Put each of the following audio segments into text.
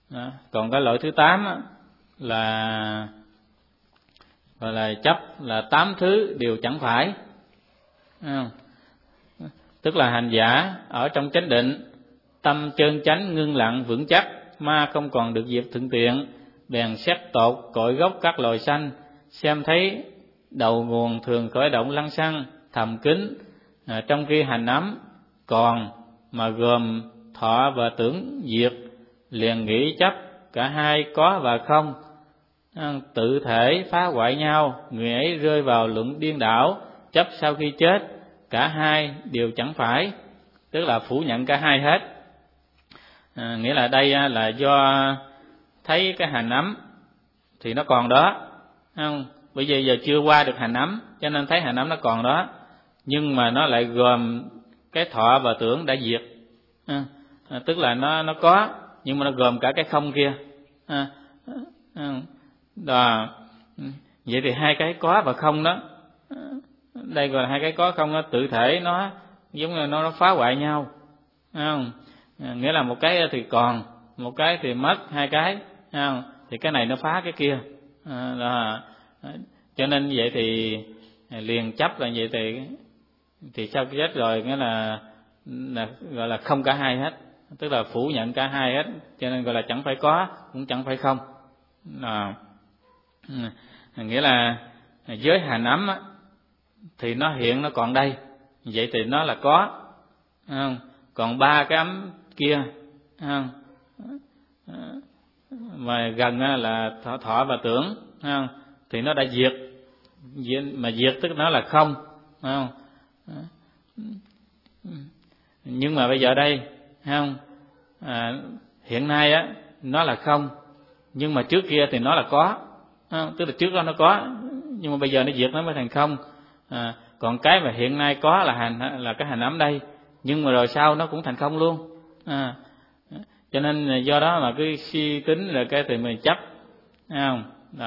Đó. Còn cái loại thứ 8 á, là gọi là chấp là 8 thứ đều chẳng phải. Tức là hành giả ở trong chánh định, tâm chân chánh ngưng lặng vững chắc, ma không còn được dịp thuận tiện, bèn xét tột cội gốc các loài sanh, xem thấy đầu nguồn thường khởi động lăng xăng thầm kín, trong khi hành ấm còn mà gồm thọ và tưởng diệt, liền nghĩ chấp cả hai có và không, tự thể phá hoại nhau, người ấy rơi vào luận điên đảo, chấp sau khi chết cả hai đều chẳng phải, tức là phủ nhận cả hai hết. Nghĩa là đây là do thấy cái hành ấm thì nó còn đó, không? Bây giờ chưa qua được hành ấm, cho nên thấy hành ấm nó còn đó, nhưng mà nó lại gồm cái thọ và tưởng đã diệt, tức là nó có, nhưng mà nó gồm cả cái không kia. Đó. Vậy thì hai cái có và không đó, đây gọi là hai cái có không đó, tự thể nó giống như nó phá hoại nhau, không? Nghĩa là một cái thì còn, một cái thì mất, hai cái, không? Thì cái này nó phá cái kia. Đó. Cho nên vậy thì liền chấp là vậy thì sau khi chết rồi, nghĩa là gọi là không cả hai hết, tức là phủ nhận cả hai hết, cho nên gọi là chẳng phải có cũng chẳng phải không. Nghĩa là giới hành ấm á, thì nó hiện nó còn đây, vậy thì nó là có, không? Còn ba cái ấm kia, không? Mà gần là thọ và tưởng, không? Thì nó đã diệt, mà diệt tức nó là không, không? Nhưng mà bây giờ đây, không? Hiện nay á nó là không, nhưng mà trước kia thì nó là có, không? Tức là trước đó nó có, nhưng mà bây giờ nó diệt nó mới thành không. Còn cái mà hiện nay có là cái hành ấm đây, nhưng mà rồi sau nó cũng thành không luôn. Cho nên do đó mà cái suy tính là cái thì mình chấp, không?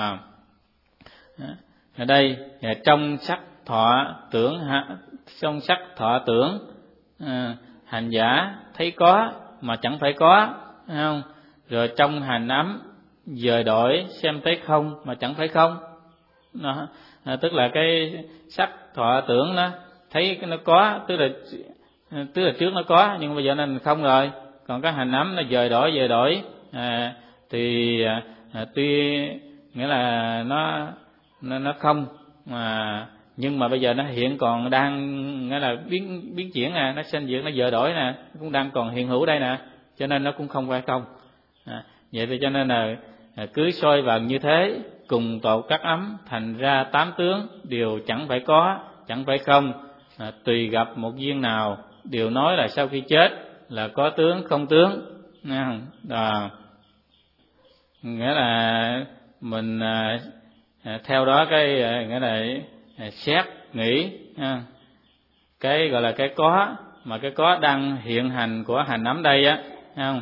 Ở đây trong sắc thọ tưởng, trong sắc thọ tưởng, hành giả thấy có mà chẳng phải có, không? Rồi trong hành ấm dời đổi xem thấy không mà chẳng phải không. Đó. Tức là cái sắc thọ tưởng đó thấy nó có, tức là trước nó có, nhưng bây giờ nó không rồi. Còn cái hành ấm nó dời đổi, thì tuy nghĩa là nó không, nhưng mà bây giờ nó hiện còn đang, nghĩa là biến chuyển nè, nó sinh diệt, nó dời đổi nè, nó cũng đang còn hiện hữu đây nè, cho nên nó cũng không phải không. Vậy thì cho nên là cứ soi vần như thế, cùng tột các ấm, thành ra 8 tướng đều chẳng phải có, chẳng phải không, tùy gặp một duyên nào đều nói là sau khi chết là có tướng không tướng. Đó. Nghĩa là mình theo đó cái nghĩa là xét nghĩ cái gọi là cái có, mà cái có đang hiện hành của hành ấm đây á, không?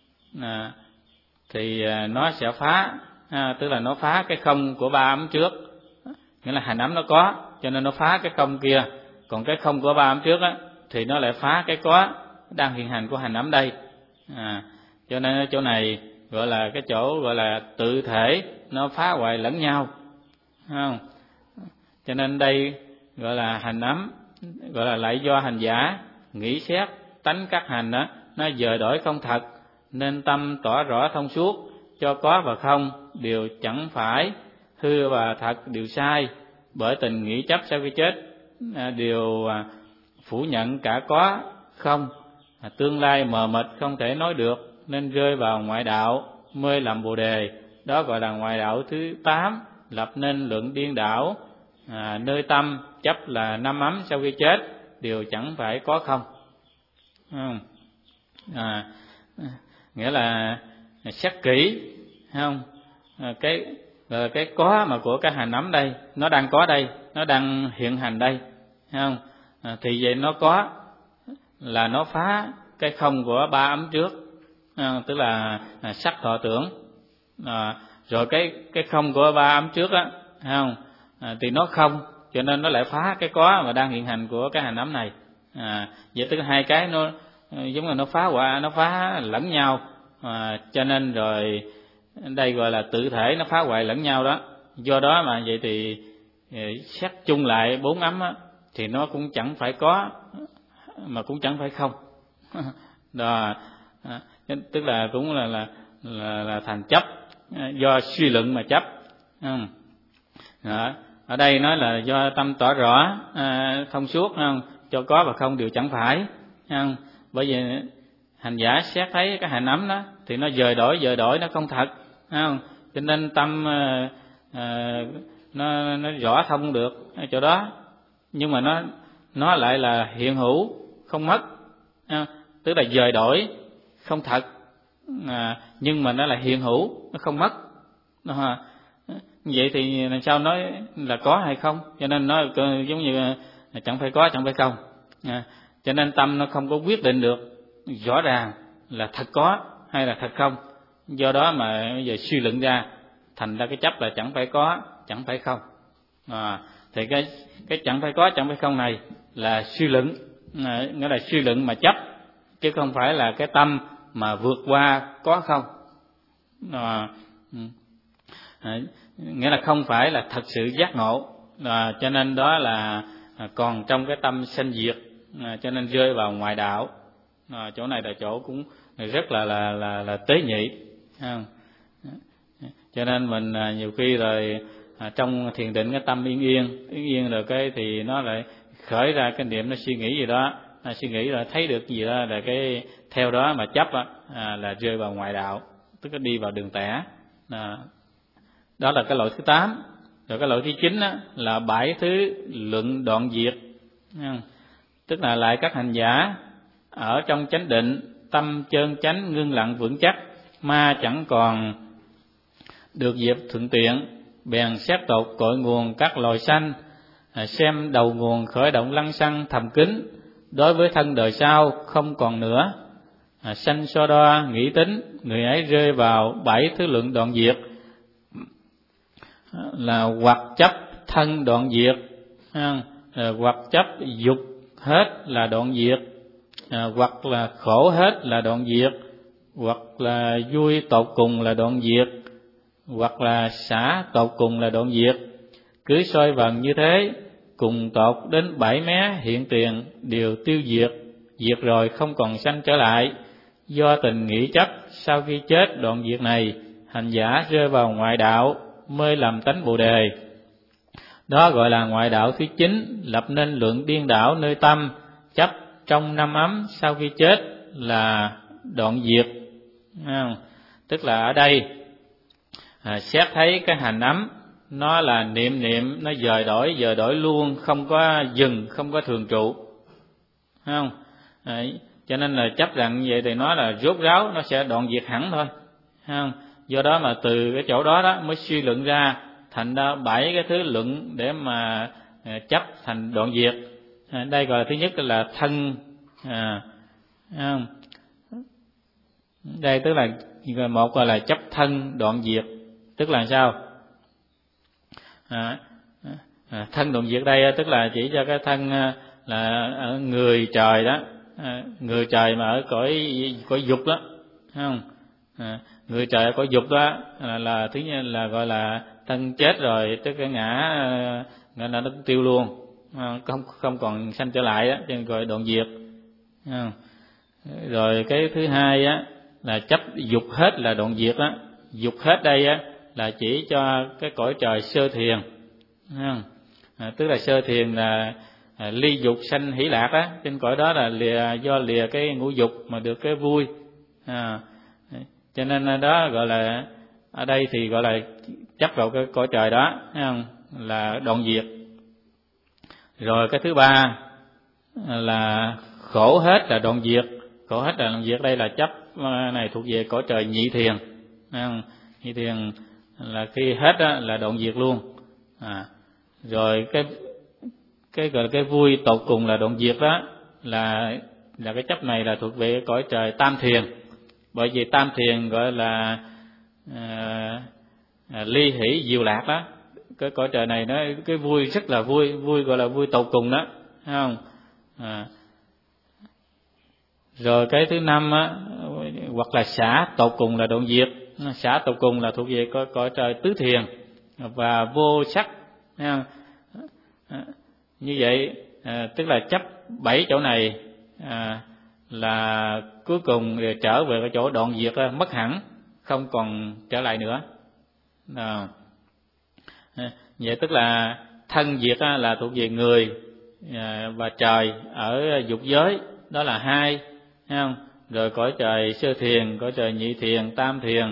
Thì nó sẽ phá, tức là nó phá cái không của ba ấm trước, nghĩa là hành ấm nó có cho nên nó phá cái không kia, còn cái không của ba ấm trước á thì nó lại phá cái có đang hiện hành của hành ấm đây. Cho nên ở chỗ này gọi là cái chỗ gọi là tự thể nó phá hoại lẫn nhau, không? Cho nên đây gọi là hành ấm, gọi là lại do hành giả nghĩ xét tánh các hành đó nó dời đổi không thật, nên tâm tỏ rõ thông suốt, cho có và không đều chẳng phải, hư và thật đều sai, bởi tình nghĩ chấp sau khi chết đều phủ nhận cả có không, tương lai mờ mịt không thể nói được, nên rơi vào ngoại đạo mê làm bồ đề. Đó gọi là ngoại đạo thứ 8, lập nên luận điên đảo, nơi tâm chấp là 5 ấm sau khi chết đều chẳng phải có không. Nghĩa là xét kỹ, không? Cái có mà của cái hành ấm đây, nó đang có đây, nó đang hiện hành đây, không? Thì vậy nó có là nó phá cái không của ba ấm trước, tức là sắc thọ tưởng. Rồi cái không của ba ấm trước á, không? Thì nó không, cho nên nó lại phá cái có mà đang hiện hành của cái hành ấm này. Vậy tức hai cái nó giống là nó phá hoại, nó phá lẫn nhau, Cho nên rồi đây gọi là tự thể nó phá hoại lẫn nhau đó. Do đó mà vậy thì xét chung lại 4 ấm á, thì nó cũng chẳng phải có mà cũng chẳng phải không. Đó, tức là cũng là thành chấp, do suy luận mà chấp. Đó. Ở đây nói là do tâm tỏ rõ thông suốt, không? Cho có và không đều chẳng phải, không? Bởi vì hành giả xét thấy cái hành ấm đó thì nó dời đổi, nó không thật, không? Cho nên tâm nó rõ thông được chỗ đó, nhưng mà nó lại là hiện hữu không mất, không? Tức là dời đổi không thật, nhưng mà nó là hiện hữu, nó không mất. Vậy thì làm sao nói là có hay không? Cho nên nó giống như chẳng phải có chẳng phải không. Cho nên tâm nó không có quyết định được rõ ràng là thật có hay là thật không. Do đó mà bây giờ suy luận ra thành ra cái chấp là chẳng phải có chẳng phải không. Thì cái chẳng phải có chẳng phải không này là suy luận, nghĩa là suy luận mà chấp, chứ không phải là cái tâm mà vượt qua có không. Nghĩa là không phải là thật sự giác ngộ, cho nên đó là còn trong cái tâm sanh diệt, cho nên rơi vào ngoại đạo. Chỗ này là chỗ cũng rất là tế nhị, cho nên mình nhiều khi rồi trong thiền định cái tâm yên yên rồi cái thì nó lại khởi ra cái niệm, nó suy nghĩ gì đó, suy nghĩ rồi thấy được gì đó là cái theo đó mà chấp là rơi vào ngoại đạo, tức là đi vào đường tẻ. Đó là cái loại thứ 8. Rồi cái loại thứ 9 là 7 thứ luận đoạn diệt, tức là lại các hành giả ở trong chánh định, tâm chân chánh ngưng lặng vững chắc, ma chẳng còn được dịp thuận tiện, bèn xét tột cội nguồn các loài sanh, xem đầu nguồn khởi động lăng xăng thầm kín, đối với thân đời sau không còn nữa. Sanh so đo nghĩ tính, người ấy rơi vào 7 thứ luận đoạn diệt, là hoặc chấp thân đoạn diệt, hoặc chấp dục hết là đoạn diệt, hoặc là khổ hết là đoạn diệt, hoặc là vui tột cùng là đoạn diệt, hoặc là xả tột cùng là đoạn diệt. Cứ soi vần như thế, cùng tột đến 7 mé hiện tiền đều tiêu diệt, diệt rồi không còn sanh trở lại. Do tình nghĩ chấp, sau khi chết đoạn diệt này, hành giả rơi vào ngoại đạo, mới làm tánh Bồ đề. Đó gọi là ngoại đạo thứ 9, lập nên luận điên đảo nơi tâm, chấp trong 5 ấm sau khi chết là đoạn diệt. Tức là ở đây xét thấy cái hành ấm nó là niệm nó dời đổi luôn, không có dừng, không có thường trụ, không? Cho nên là chấp rằng vậy thì nó là rốt ráo, nó sẽ đoạn diệt hẳn thôi, không? Do đó mà từ cái chỗ đó mới suy luận ra thành ra 7 cái thứ luận để mà chấp thành đoạn diệt. Đây gọi là thứ nhất là thân, đây tức là một gọi là chấp thân đoạn diệt, tức là sao? Thân đoạn diệt đây tức là chỉ cho cái thân là ở người trời đó, người trời mà ở cõi dục đó, không? Người trời ở cõi dục đó là thứ nhất là gọi là thân chết rồi, tức cái ngã nó cũng tiêu luôn, không còn sanh trở lại đó, cho nên gọi đoạn diệt. Rồi cái thứ hai là chấp dục hết là đoạn diệt đó. Dục hết đây là chỉ cho cái cõi trời sơ thiền, tức là sơ thiền là ly dục sanh hỷ lạc á, trên cõi đó là do lìa cái ngũ dục mà được cái vui, cho nên đó gọi là ở đây thì gọi là chấp vào cái cõi trời đó, thấy không? Là đoạn diệt. Rồi cái thứ ba là khổ hết là đoạn diệt. Khổ hết là đoạn diệt, đây là chấp này thuộc về cõi trời nhị thiền, thấy không? Nhị thiền là khi hết là đoạn diệt luôn. Rồi cái gọi là cái vui tột cùng là đoạn diệt đó, là cái chấp này là thuộc về cõi trời tam thiền. Bởi vì tam thiền gọi là ly hỷ diệu lạc đó, cái cõi trời này nó cái vui rất là vui gọi là vui tột cùng đó, thấy không? Rồi cái thứ năm hoặc là xả tột cùng là đoạn diệt. Xả tột cùng là thuộc về cõi trời tứ thiền và vô sắc. Như vậy tức là chấp 7 chỗ này là cuối cùng trở về cái chỗ đoạn diệt, mất hẳn, không còn trở lại nữa. Vậy tức là thân diệt là thuộc về người và trời ở dục giới, đó là 2, thấy không? Rồi cõi trời sơ thiền, cõi trời nhị thiền, tam thiền,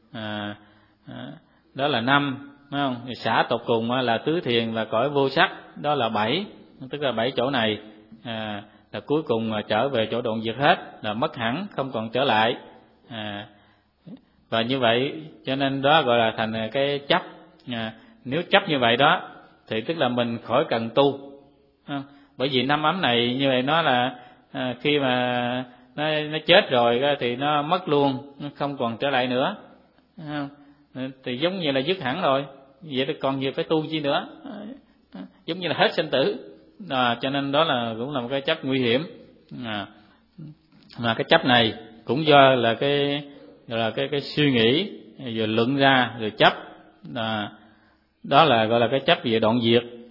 đó là 5, thấy không? Xả tột cùng là tứ thiền và cõi vô sắc, đó là 7. Tức là 7 chỗ này là cuối cùng trở về chỗ đoạn diệt hết, là mất hẳn, không còn trở lại. Và như vậy cho nên đó gọi là thành cái chấp. Nếu chấp như vậy đó thì tức là mình khỏi cần tu. Bởi vì 5 ấm này như vậy nó là khi mà nó chết rồi thì nó mất luôn, nó không còn trở lại nữa. Thì giống như là dứt hẳn rồi. Vậy thì còn gì phải tu chi nữa? Giống như là hết sinh tử. Cho nên đó là cũng là một cái chấp nguy hiểm. Mà cái chấp này cũng do là cái suy nghĩ rồi luận ra rồi chấp. Đó là gọi là cái chấp về đoạn diệt.